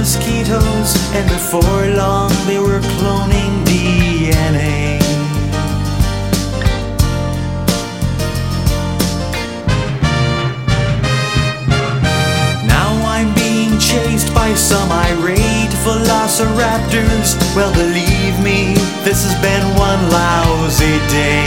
mosquitoes, and before long they were cloning DNA. Now I'm being chased by some irate velociraptors. Well, believe me, this has been one lousy day.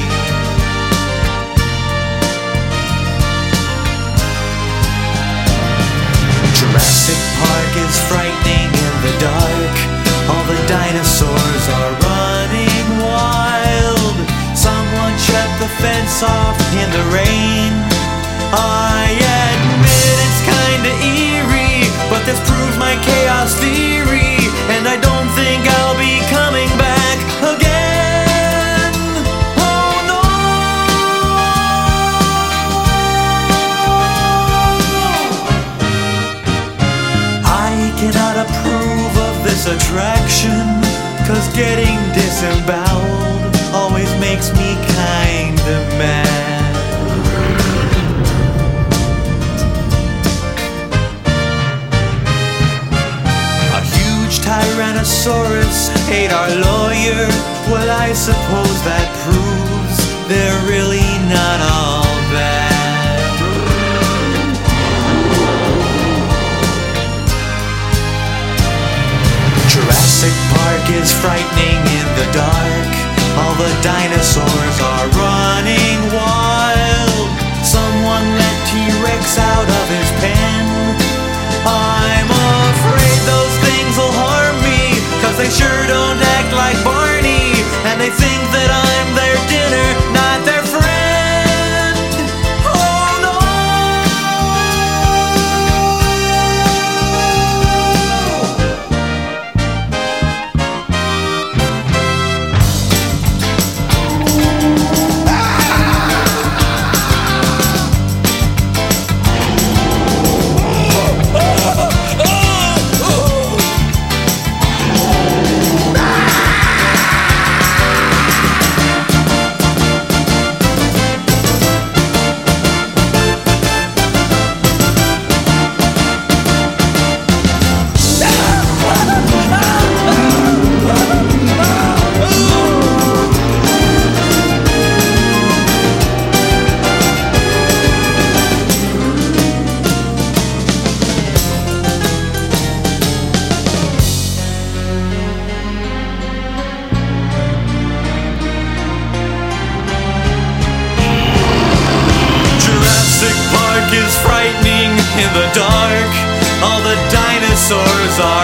Jurassic Park is frightening in the dark. All the dinosaurs are running wild. Someone shut the fence off in the rain. I admit it's kinda eerie, but this proves my chaos theory, and I don't think I'll be coming back again. Oh no! I cannot approve of this attraction, 'cause getting disemboweled always makes me kinda mad. Tyrannosaurus ate our lawyer. Well, I suppose that proves they're really not all bad. Jurassic Park is frightening in the dark. All the dinosaurs are running wild. Someone let T-Rex out of his pen. I'm afraid those things will harm me, 'cause they sure don't act like Barney, and they think that I'm their dinner, not their friend. Oh no! Is frightening in the dark. All the dinosaurs